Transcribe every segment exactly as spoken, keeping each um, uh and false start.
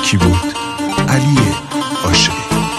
یکی بود علی عاشقی.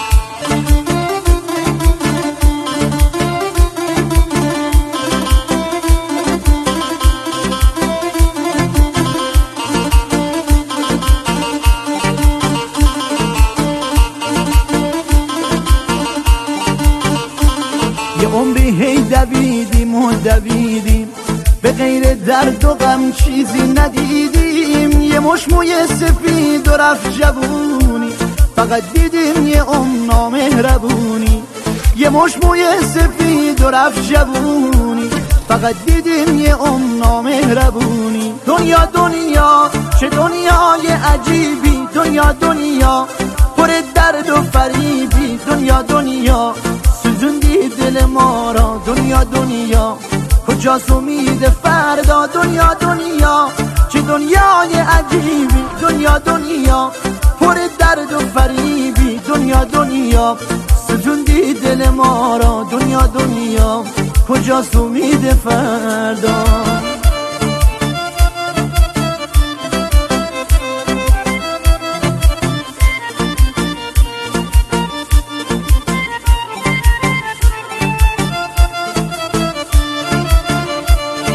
یه عمری هی دویدیم و دویدیم، به غیر درد و غم چیزی ندیدیم. یه مش موی سفید و رفت جوونی، فقط دیدیم یه عمر نامهربونی. یه مش موی سفید و رفت جوونی، فقط دیدیم یه عمر نامهربونی. دنیا دنیا چه دنیای عجیبی، دنیا دنیا پر درد و فریبی. دنیا دنیا سوزوندی دل ما را، دنیا دنیا کجاست امید فردا. دنیا دنیا چه دنیای عجیبی، دنیا دنیا پر درد و فریبی. دنیا دنیا سوزوندی دل ما را، دنیا دنیا کجاست امید فردا.